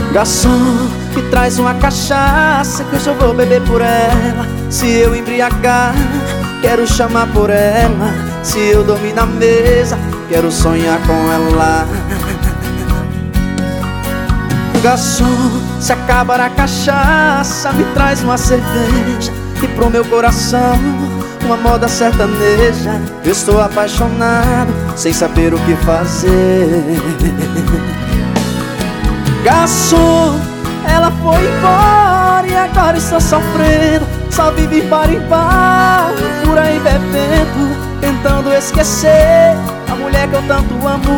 Garçom, me traz uma cachaça que hoje eu vou beber por ela. Se eu embriagar, quero chamar por ela. Se eu dormir na mesa, quero sonhar com ela. Garçom, se acabar a cachaça, me traz uma cerveja. E pro meu coração, uma moda sertaneja. Eu estou apaixonado, sem saber o que fazer. Garçom, ela foi embora e agora estou sofrendo. Só vive bar em bar, por aí bebendo, tentando esquecer a mulher que eu tanto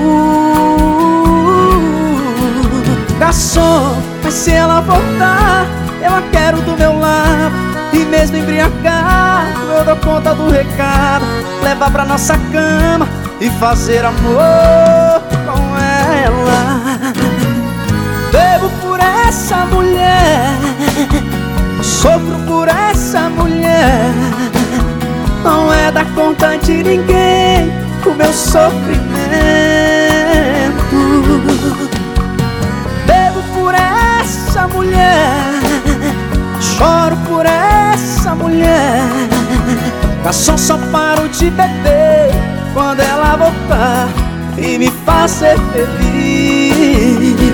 amo. Garçom, mas se ela voltar, eu a quero do meu lado. E mesmo embriagado, eu dou conta do recado. Levar pra nossa cama e fazer amor com ela. Bebo por essa mulher, sofro por essa mulher. Não é da conta de ninguém o meu sofrimento. Bebo por essa mulher, choro por essa mulher. Garçom, só paro de beber quando ela voltar e me faz ser feliz.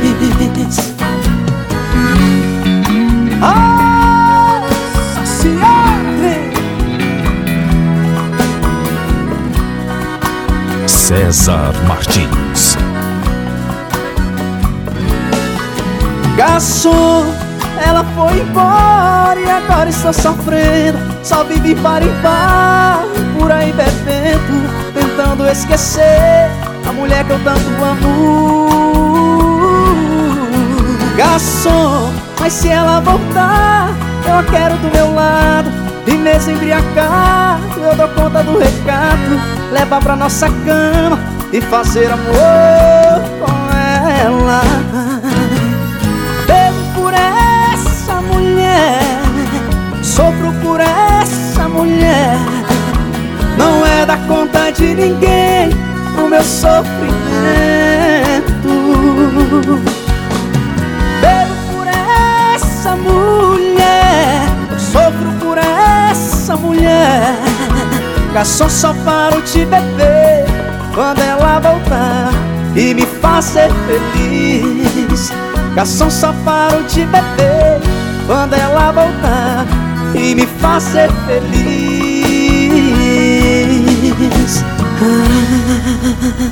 César Martins. Garçom, ela foi embora e agora estou sofrendo. Só vive bar em bar, por aí bebendo, tentando esquecer a mulher que eu tanto amo. Garçom, mas se ela voltar, eu a quero do meu lado. E mesmo embriagado, eu dou conta do recado. Levar pra nossa cama e fazer amor com ela. Bebo por essa mulher, sofro por essa mulher. Não é da conta de ninguém o meu sofrimento. Bebo por essa mulher, sofro por essa mulher. Garçom, só paro de beber quando ela voltar e me faz ser feliz. Garçom, só paro de beber quando ela voltar e me faz ser feliz.